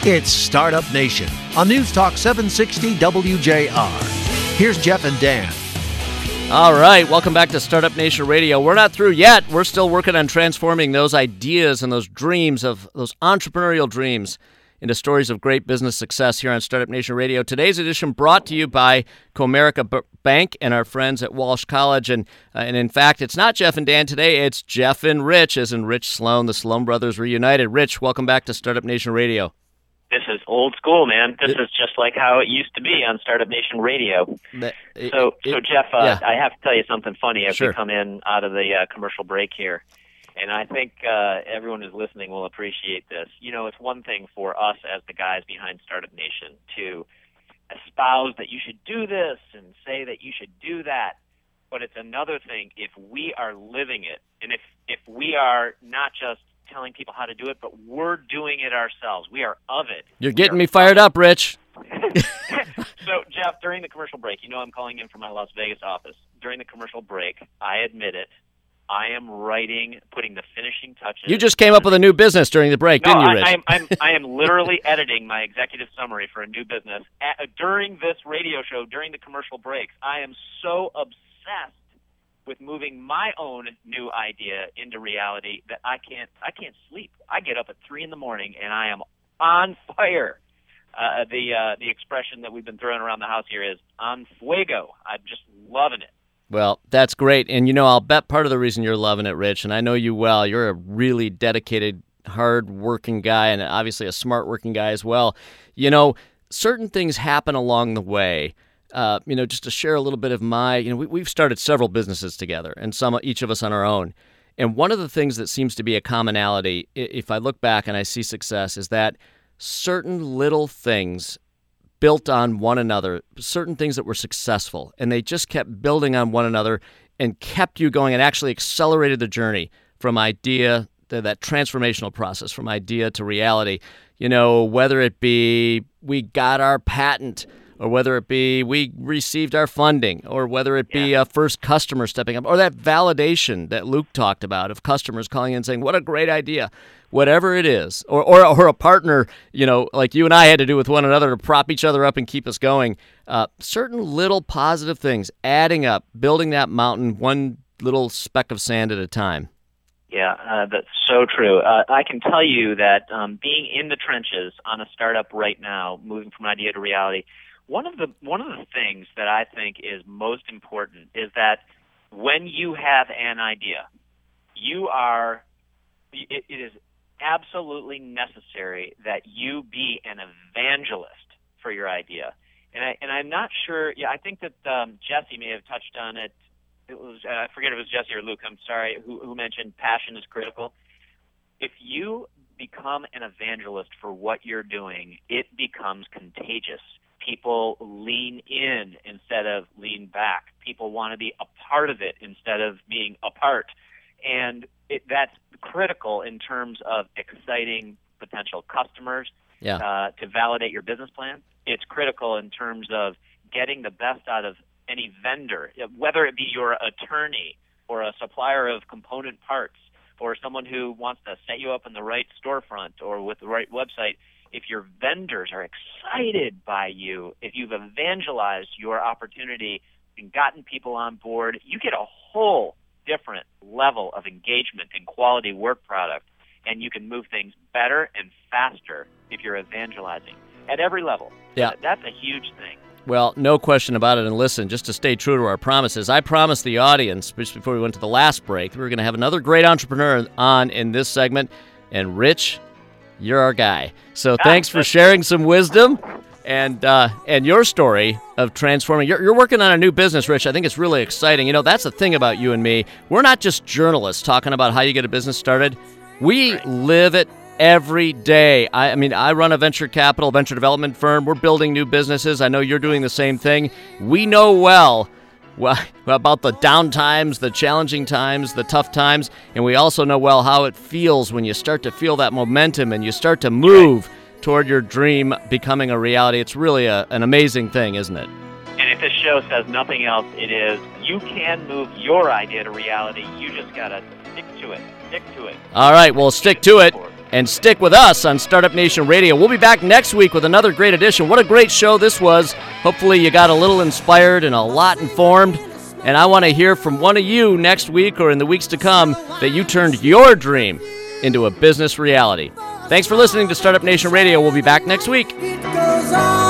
It's Startup Nation on News Talk 760 WJR. Here's Jeff and Dan. All right, welcome back to Startup Nation Radio. We're not through yet. We're still working on transforming those ideas and those dreams of those entrepreneurial dreams into stories of great business success here on Startup Nation Radio. Today's edition brought to you by Comerica Bank and our friends at Walsh College. And in fact, it's not Jeff and Dan today. It's Jeff and Rich, as in Rich Sloan. The Sloan brothers reunited. Rich, welcome back to Startup Nation Radio. This is old school, man. This is just like how it used to be on Startup Nation Radio. So Jeff, yeah. I have to tell you something funny as Sure. we come in out of the commercial break here. And I think everyone who's listening will appreciate this. You know, it's one thing for us as the guys behind Startup Nation to espouse that you should do this and say that you should do that. But it's another thing if we are living it, and if we are not just telling people how to do it, but we're doing it ourselves. We are of it. You're getting me fired up, Rich. So, Jeff, during the commercial break, you know I'm calling in from my Las Vegas office. During the commercial break, I admit it, I am putting the finishing touches. You just came up with a new business during the break, didn't you, Rich? I am literally editing my executive summary for a new business. During this radio show, during the commercial breaks, I am so obsessed with moving my own new idea into reality that I can't sleep. I get up at 3 a.m. and I am on fire. The expression that we've been throwing around the house here is on fuego. I'm just loving it. Well, that's great. And, you know, I'll bet part of the reason you're loving it, Rich, and I know you well, you're a really dedicated, hard-working guy and obviously a smart-working guy as well. You know, certain things happen along the way. Just to share a little bit of we've started several businesses together, and each of us on our own. And one of the things that seems to be a commonality, if I look back and I see success, is that certain little things built on one another, certain things that were successful, and they just kept building on one another and kept you going and actually accelerated the journey from idea to that transformational process, from idea to reality. You know, whether it be we got our patent, or whether it be we received our funding, or whether it be a first customer stepping up, or that validation that Luke talked about of customers calling in and saying, what a great idea, whatever it is, or a partner, you know, like you and I had to do with one another to prop each other up and keep us going. Certain little positive things adding up, building that mountain one little speck of sand at a time. Yeah, that's so true. I can tell you that being in the trenches on a startup right now, moving from idea to reality, one of the things that I think is most important is that when you have an idea, it is absolutely necessary that you be an evangelist for your idea. And I'm not sure. Yeah, I think that Jesse may have touched on it. It was I forget if it was Jesse or Luke. I'm sorry. Who mentioned passion is critical. If you become an evangelist for what you're doing, it becomes contagious. People lean in instead of lean back. People want to be a part of it instead of being apart. And that's critical in terms of exciting potential customers to validate your business plan. It's critical in terms of getting the best out of any vendor, whether it be your attorney or a supplier of component parts or someone who wants to set you up in the right storefront or with the right website. If your vendors are excited by you, if you've evangelized your opportunity and gotten people on board, you get a whole different level of engagement and quality work product, and you can move things better and faster if you're evangelizing at every level. Yeah. That's a huge thing. Well, no question about it. And listen, just to stay true to our promises, I promised the audience, just before we went to the last break, we were going to have another great entrepreneur on in this segment. And Rich, you're our guy. So thanks for sharing some wisdom and your story of transforming. You're working on a new business, Rich. I think it's really exciting. You know, that's the thing about you and me. We're not just journalists talking about how you get a business started. We live it every day. I mean, I run a venture development firm. We're building new businesses. I know you're doing the same thing. We know well about the down times, the challenging times, the tough times, and we also know well how it feels when you start to feel that momentum and you start to move toward your dream becoming a reality. It's really an amazing thing, isn't it? And if this show says nothing else, it is you can move your idea to reality. You just got to stick to it. Stick to it. All right, well, stick to it. and stick with us on Startup Nation Radio. We'll be back next week with another great edition. What a great show this was. Hopefully you got a little inspired and a lot informed. And I want to hear from one of you next week or in the weeks to come that you turned your dream into a business reality. Thanks for listening to Startup Nation Radio. We'll be back next week. It goes on.